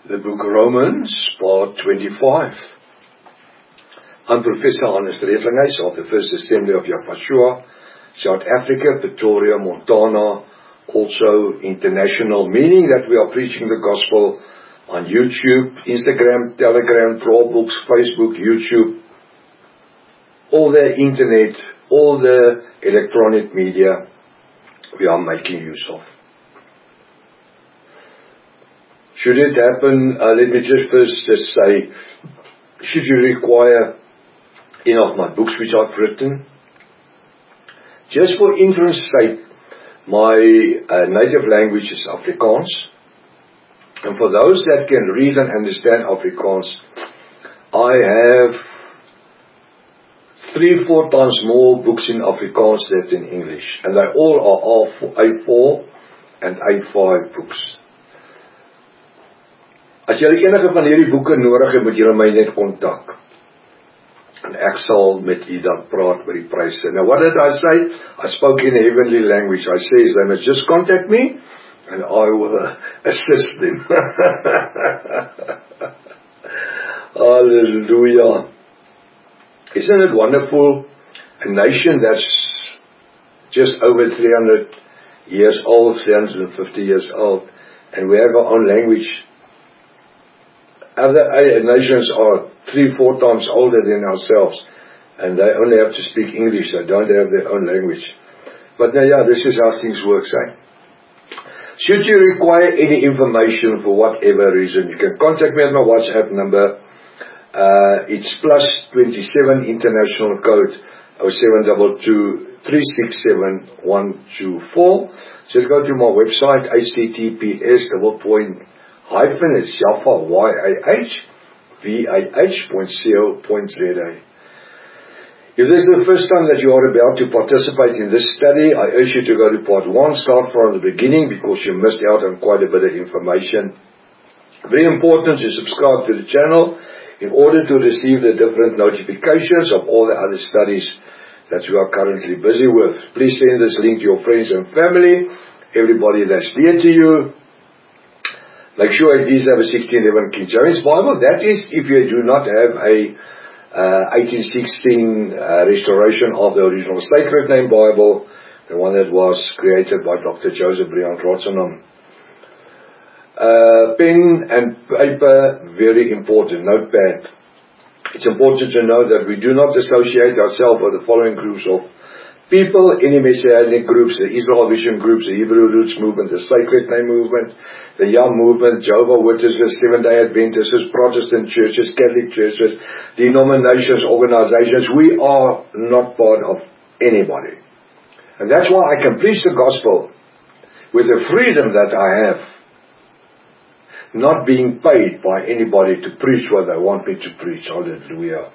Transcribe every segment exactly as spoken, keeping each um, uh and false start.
The book Romans, part twenty-five. I'm Professor Hannes Redlinghuys of the First Assembly of Yafashua, South Africa, Pretoria, Montana, also international, meaning that we are preaching the gospel on YouTube, Instagram, Telegram, Dropbox, Facebook, YouTube, all the internet, all the electronic media we are making use of. Should it happen, uh, let me just first just say, should you require any of my books which I've written, just for interest's sake, my uh, native language is Afrikaans, and for those that can read and understand Afrikaans, I have three, four times more books in Afrikaans than in English, and they all are A four and A five books. As julle enige van hierdie boeke nodig het, moet julle my net kontak. En ek sal met u dan praat by die pryse. Now what did I say? I spoke in a heavenly language. I says they must just contact me and I will assist them. Hallelujah. Isn't it wonderful? A nation that's just over three hundred years old, three hundred fifty years old, and we have our own language. Other nations are three, four times older than ourselves, and they only have to speak English. They don't have their own language. But now, yeah, this is how things work, eh? Should you require any information for whatever reason, you can contact me at my WhatsApp number. Uh, it's plus twenty-seven international code oh seven two two, three six seven, one two four. Just go to my website, H T T P S double point hyphen is Yaffa, Y A H, V A H point co point Z A. If this is the first time that you are about to participate in this study, I urge you to go to part one, start from the beginning, because you missed out on quite a bit of information. Very important to subscribe to the channel in order to receive the different notifications of all the other studies that you are currently busy with. Please send this link to your friends and family, everybody that's dear to you. Make sure it is have a sixteen eleven King James Bible. That is, if you do not have a uh, eighteen sixteen uh, restoration of the original Sacred Name Bible, the one that was created by Doctor Joseph Brian Rotzenham. Uh, pen and paper, very important. Notepad. It's important to know that we do not associate ourselves with the following groups of people, any Messianic groups, the Israel Vision groups, the Hebrew Roots movement, the Sacred Name movement, the Yam movement, Jehovah's Witnesses, Seventh-day Adventists, Protestant churches, Catholic churches, denominations, organizations. We are not part of anybody. And that's why I can preach the gospel with the freedom that I have, not being paid by anybody to preach what they want me to preach. Hallelujah.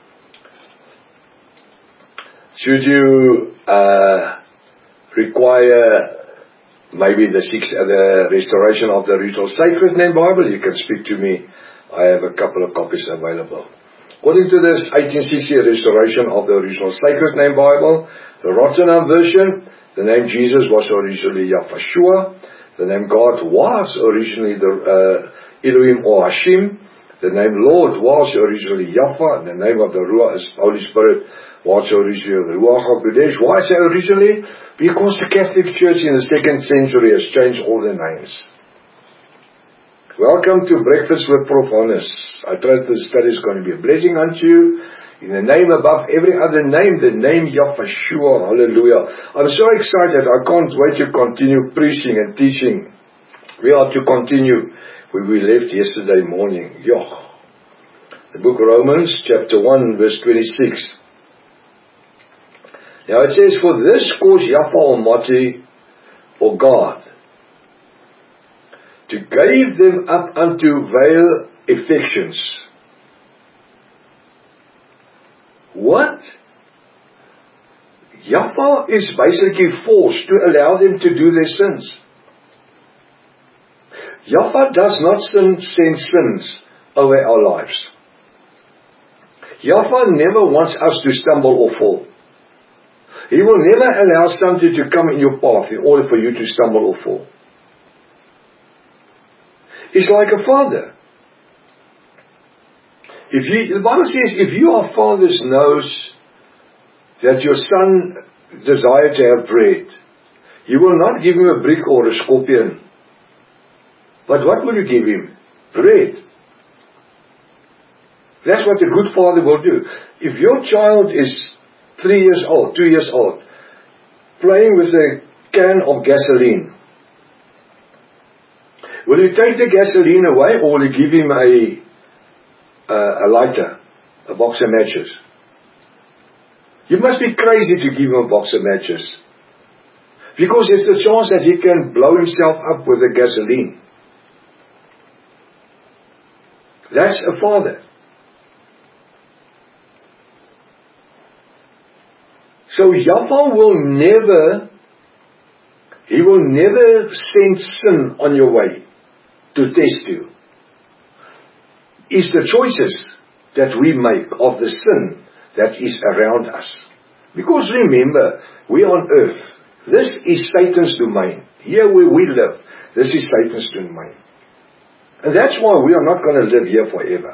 Should you uh, require maybe the six, uh, the restoration of the original Sacred Name Bible, you can speak to me. I have a couple of copies available. According to this eighteen sixty restoration of the original Sacred Name Bible, the Rotzenham version, the name Jesus was originally Yafashua. The name God was originally the uh, Elohim or Hashim. The name Lord was originally Yaffa, and the name of the Ruach is Holy Spirit was originally the Ruach HaKodesh. Why say originally? Because the Catholic Church in the second century has changed all the names. Welcome to Breakfast with Prof Hannes. I trust this study is going to be a blessing unto you. In the name above every other name, the name Yafashua. Hallelujah. I'm so excited. I can't wait to continue preaching and teaching. We are to continue where we left yesterday morning. Yoch. The book of Romans, chapter one, verse twenty-six. Now it says, for this cause Yahweh Almighty, or God, to give them up unto vile affections. What? Yahweh is basically forced to allow them to do their sins. Yahweh does not sin, send sins over our lives. Yahweh never wants us to stumble or fall. He will never allow something to come in your path in order for you to stumble or fall. He's like a father. If you, the Bible says, if your fathers knows that your son desires to have bread, you will not give him a brick or a scorpion. But what will you give him? Bread. That's what a good father will do. If your child is three years old, two years old, playing with a can of gasoline, will you take the gasoline away, or will you give him a, a, a lighter, a box of matches? You must be crazy to give him a box of matches, because there's the chance that he can blow himself up with the gasoline. That's a father. So Yahweh will never, He will never send sin on your way to test you. It's the choices that we make of the sin that is around us. Because remember, we are on earth. This is Satan's domain. Here where we live, this is Satan's domain. And that's why we are not going to live here forever.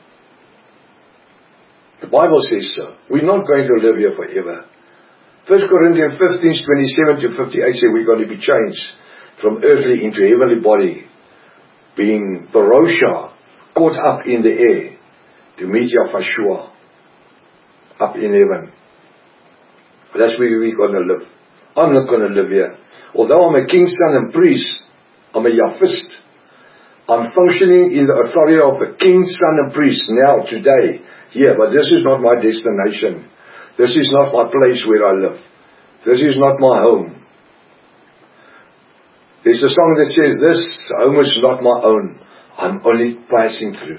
The Bible says so. We're not going to live here forever. First Corinthians fifteen, twenty-seven to fifty-eight say we're going to be changed from earthly into heavenly body, being parosha, caught up in the air, to meet Yahweh up in heaven. That's where we're going to live. I'm not going to live here. Although I'm a king's son and priest, I'm a Yahwist. I'm functioning in the authority of a king's son and priest now, today, here. But this is not my destination. This is not my place where I live. This is not my home. There's a song that says, this home is not my own. I'm only passing through.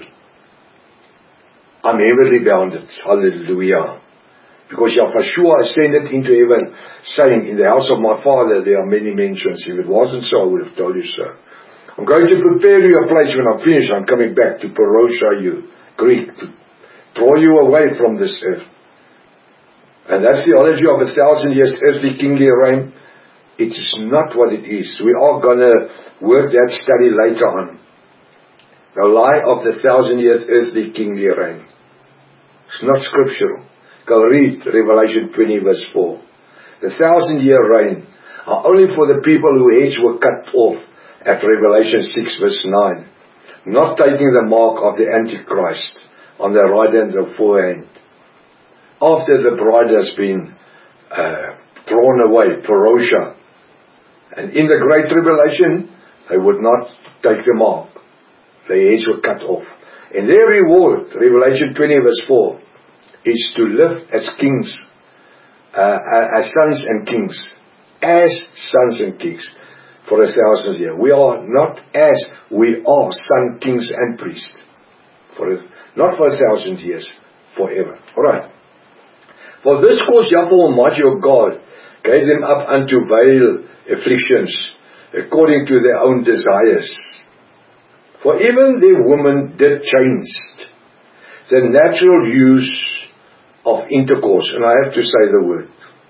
I'm heavily bounded. Hallelujah. Because Yahweh ascended into heaven, saying, in the house of my Father there are many mansions. If it wasn't so, I would have told you so. I'm going to prepare you a place. When I'm finished, I'm coming back to parosha you, Greek, to draw you away from this earth. And that theology of a thousand years earthly kingly reign, it is not what it is. We are going to work that study later on. The lie of the thousand years earthly kingly reign. It's not scriptural. Go read Revelation twenty verse four. The thousand year reign are only for the people whose heads were cut off at Revelation six verse nine. Not taking the mark of the Antichrist on their right hand or forehead. After the bride has been uh, thrown away, parosha. And in the great tribulation, they would not take the mark. Their heads were cut off. And their reward, Revelation twenty verse four, is to live as kings, uh, as sons and kings. As sons and kings for a thousand years. We are not as, we are son, kings and priests. For a, not for a thousand years, forever. Alright. For this cause Yahweh Almighty your God gave them up unto vile afflictions, according to their own desires. For even their women did change the natural use of intercourse, and I have to say the word,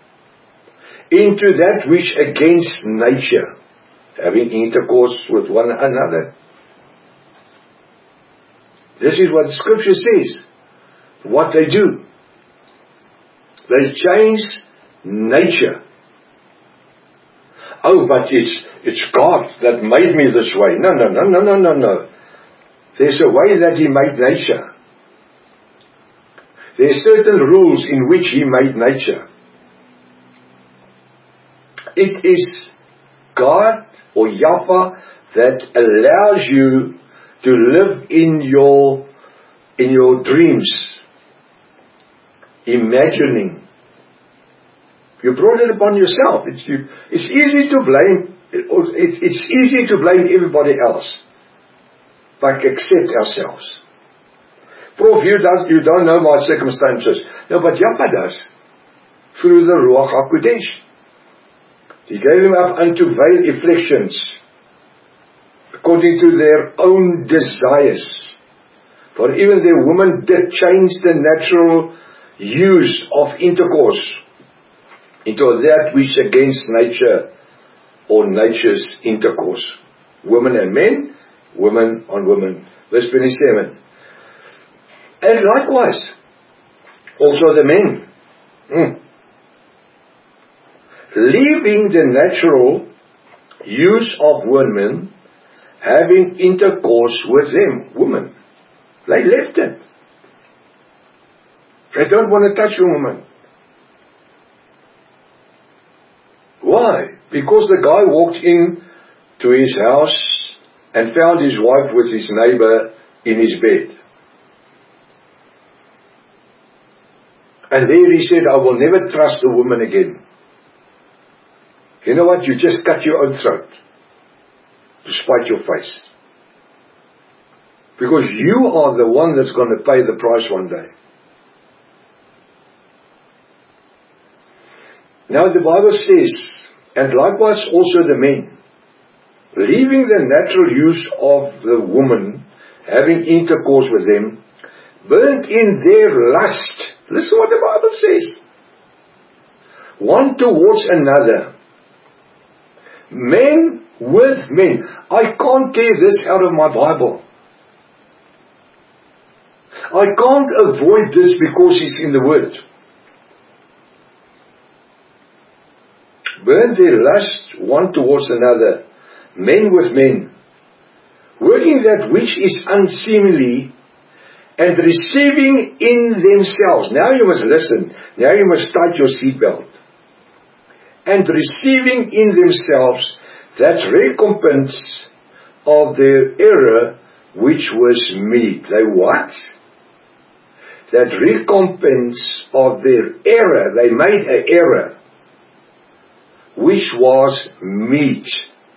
into that which against nature, having intercourse with one another. This is what the scripture says, what they do. They change nature. Oh, but it's it's God that made me this way. No, no, no, no, no, no, no. There's a way that He made nature. There are certain rules in which He made nature. It is God or Yahweh that allows you to live in your in your dreams, imagining. You brought it upon yourself. It's, you, it's easy to blame. It, it, it's easy to blame everybody else, but except ourselves. Prof, you, does, you don't know my circumstances. No, but Yahweh does. Through the Ruach HaKodesh. He gave them up unto vile afflictions, according to their own desires. For even their women did change the natural use of intercourse into that which against nature, or nature's intercourse. Women and men, women on women. Verse twenty-seven. And likewise, also the men. Hmm. Leaving the natural use of women, having intercourse with them, women. They left it. They don't want to touch a woman. Why? Because the guy walked in to his house and found his wife with his neighbor in his bed. And there he said, I will never trust a woman again. You know what? You just cut your own throat to spite your face. Because you are the one that's going to pay the price one day. Now the Bible says, and likewise also the men, leaving the natural use of the woman, having intercourse with them, burnt in their lust. Listen what the Bible says. One towards another. Men with men. I can't tear this out of my Bible. I can't avoid this because it's in the Word. Burn their lust one towards another, men with men, working that which is unseemly, and receiving in themselves. Now you must listen. Now you must tighten your seatbelt. And receiving in themselves that recompense of their error which was meet. They what? That recompense of their error. They made an error which was meet.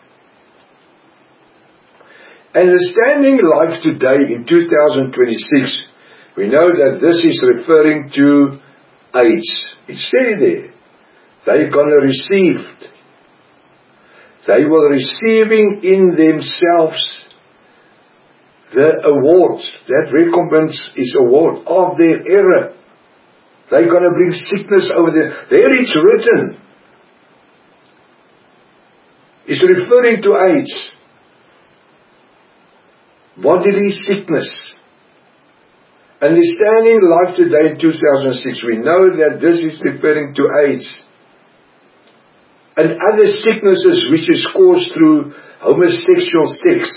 Understanding life today in two thousand twenty-six, we know that this is referring to AIDS. It's said there. They're going to receive. They will receiving in themselves the award. That recompense is award of their error. They're going to bring sickness over there. There it's written. It's referring to AIDS. Bodily sickness. Understanding life today in two thousand six, we know that this is referring to AIDS. And other sicknesses which is caused through homosexual sex.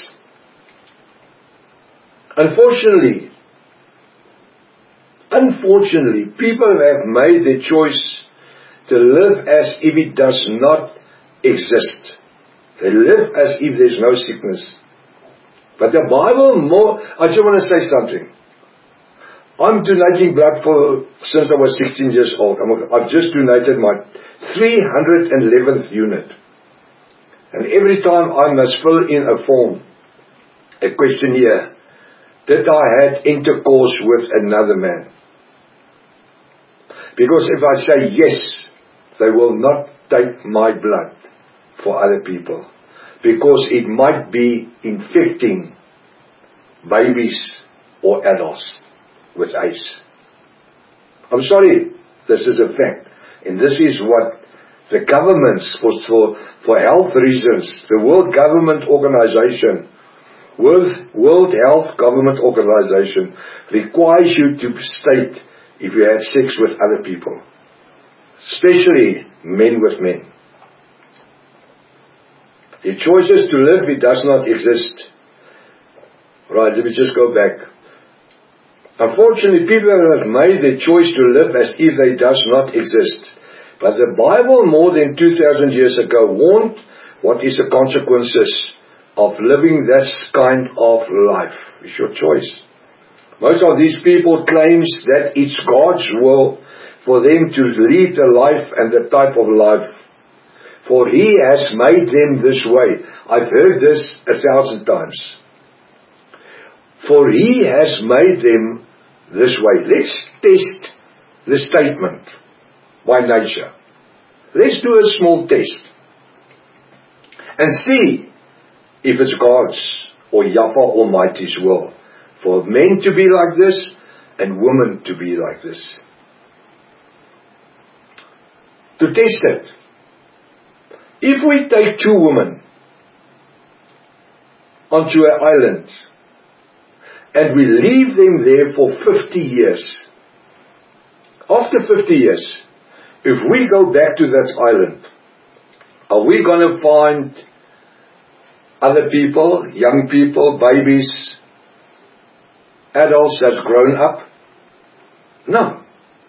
Unfortunately, unfortunately, people have made the choice to live as if it does not exist. They live as if there's no sickness. But the Bible more, I just want to say something. I'm donating blood for, since I was sixteen years old. I'm, I've just donated my three hundred eleventh unit. And every time I must fill in a form, a questionnaire. Did I have intercourse with another man? Because if I say yes, they will not take my blood for other people. Because it might be infecting babies or adults with AIDS. I'm sorry, this is a fact. And this is what the governments, for, for, for health reasons, the World Government Organization, World, World Health Government Organization requires you to state if you had sex with other people. Especially men with men. The choices to live, it does not exist. Right, let me just go back. Unfortunately, people have made the choice to live as if they does not exist. But the Bible more than two thousand years ago warned what is the consequences of living this kind of life. It's your choice. Most of these people claims that it's God's will for them to lead the life and the type of life. For He has made them this way. I've heard this a thousand times. For He has made them this way. Let's test the statement by nature. Let's do a small test. And see if it's God's or Yahweh Almighty's will for men to be like this and women to be like this. To test it. If we take two women onto an island and we leave them there for fifty years. After fifty years, if we go back to that island, are we going to find other people, young people, babies, adults that's grown up? No.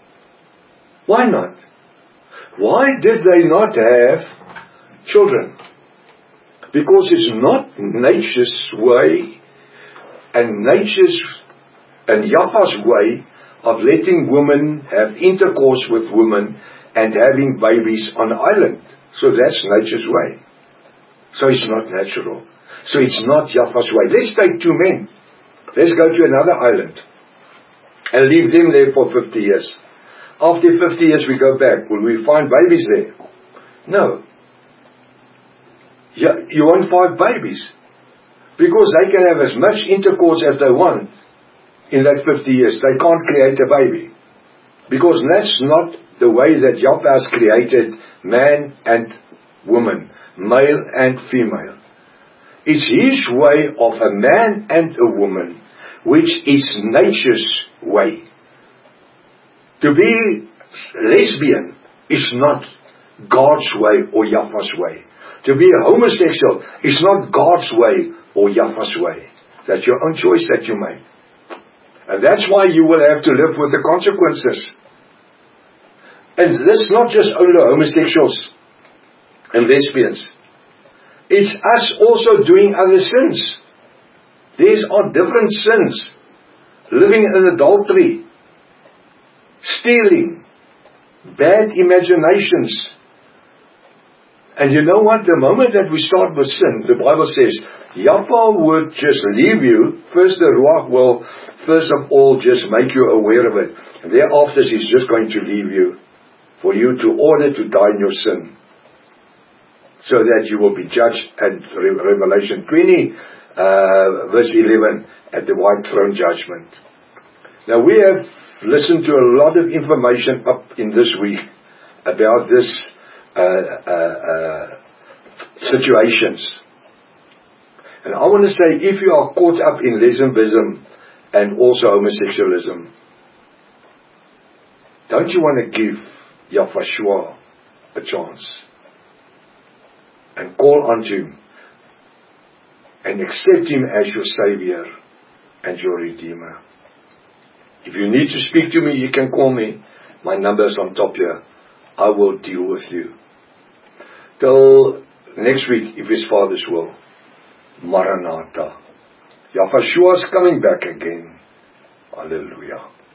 Why not? Why did they not have children? Because it's not nature's way and nature's and Yahweh's way of letting women have intercourse with women and having babies on the island. So that's nature's way. So it's not natural. So it's not Yahweh's way. Let's take two men. Let's go to another island and leave them there for fifty years. After fifty years we go back. Will we find babies there? No. Yeah, you won't find babies. Because they can have as much intercourse as they want in that fifty years. They can't create a baby. Because that's not the way that Yahweh has created man and woman, male and female. It's His way of a man and a woman, which is nature's way. To be lesbian is not God's way or Yahweh's way. To be a homosexual is not God's way or Yahweh's way. That's your own choice that you make. And that's why you will have to live with the consequences. And this not just only homosexuals and lesbians. It's us also doing other sins. These are different sins. Living in adultery, stealing, bad imaginations. And you know what? The moment that we start with sin, the Bible says, Yahweh would just leave you. First the Ruach will, first of all, just make you aware of it. And thereafter He's just going to leave you for you to order to die in your sin. So that you will be judged at Revelation twenty, uh, verse eleven, at the white throne judgment. Now we have listened to a lot of information up in this week about this uh, uh, uh, situations. And I want to say, if you are caught up in lesbianism and also homosexualism, don't you want to give Yahweh a chance? And call unto Him. And accept Him as your Savior and your Redeemer. If you need to speak to me, you can call me. My number is on top here. I will deal with you. Till next week, if His Father's will. Maranatha. Yahweh is coming back again. Hallelujah.